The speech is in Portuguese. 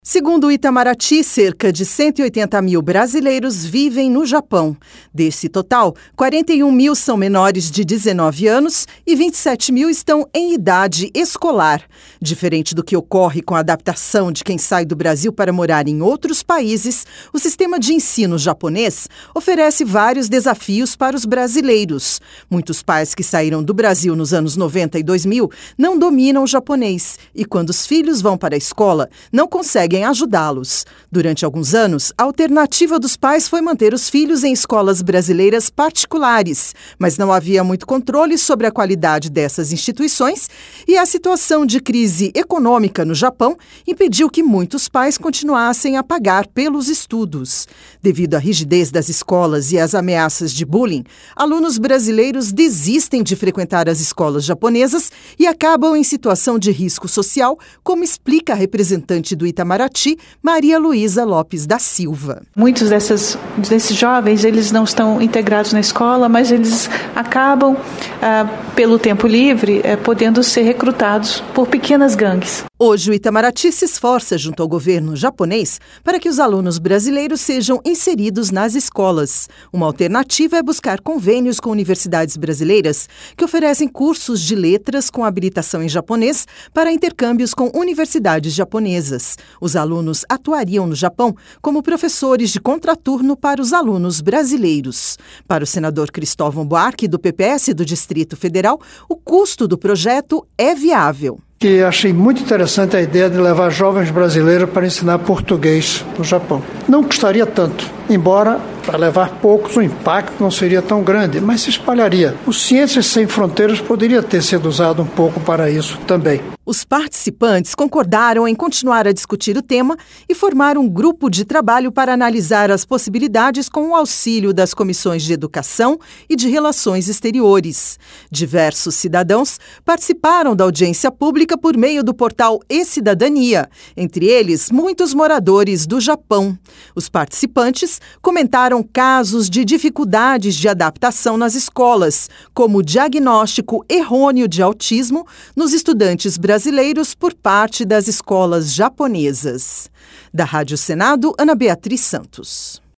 Segundo o Itamaraty, cerca de 180 mil brasileiros vivem no Japão. Desse total, 41 mil são menores de 19 anos e 27 mil estão em idade escolar. Diferente do que ocorre com a adaptação de quem sai do Brasil para morar em outros países, o sistema de ensino japonês oferece vários desafios para os brasileiros. Muitos pais que saíram do Brasil nos anos 90 e 2000 não dominam o japonês e, quando os filhos vão para a escola, não conseguem ajudá-los. Durante alguns anos, a alternativa dos pais foi manter os filhos em escolas brasileiras particulares, mas não havia muito controle sobre a qualidade dessas instituições e a situação de crise econômica no Japão impediu que muitos pais continuassem a pagar pelos estudos. Devido à rigidez das escolas e às ameaças de bullying, alunos brasileiros desistem de frequentar as escolas japonesas e acabam em situação de risco social, como explica a representante do Itamaraty, Maria Luísa Lopes da Silva. Muitos desses jovens, eles não estão integrados na escola, mas eles acabam, pelo tempo livre, podendo ser recrutados por pequenas gangues. Hoje, o Itamaraty se esforça junto ao governo japonês para que os alunos brasileiros sejam inseridos nas escolas. Uma alternativa é buscar convênios com universidades brasileiras que oferecem cursos de letras com habilitação em japonês para intercâmbios com universidades japonesas. Os alunos atuariam no Japão como professores de contraturno para os alunos brasileiros. Para o senador Cristóvão Buarque, do PPS do Distrito Federal, o custo do projeto é viável. Que achei muito interessante a ideia de levar jovens brasileiros para ensinar português no Japão. Não custaria tanto, embora para levar poucos o impacto não seria tão grande, mas se espalharia. O Ciências Sem Fronteiras poderia ter sido usado um pouco para isso também. Os participantes concordaram em continuar a discutir o tema e formar um grupo de trabalho para analisar as possibilidades com o auxílio das comissões de Educação e de Relações Exteriores. Diversos cidadãos participaram da audiência pública por meio do portal E-Cidadania, entre eles muitos moradores do Japão. Os participantes comentaram casos de dificuldades de adaptação nas escolas, como o diagnóstico errôneo de autismo nos estudantes brasileiros por parte das escolas japonesas. Da Rádio Senado, Ana Beatriz Santos.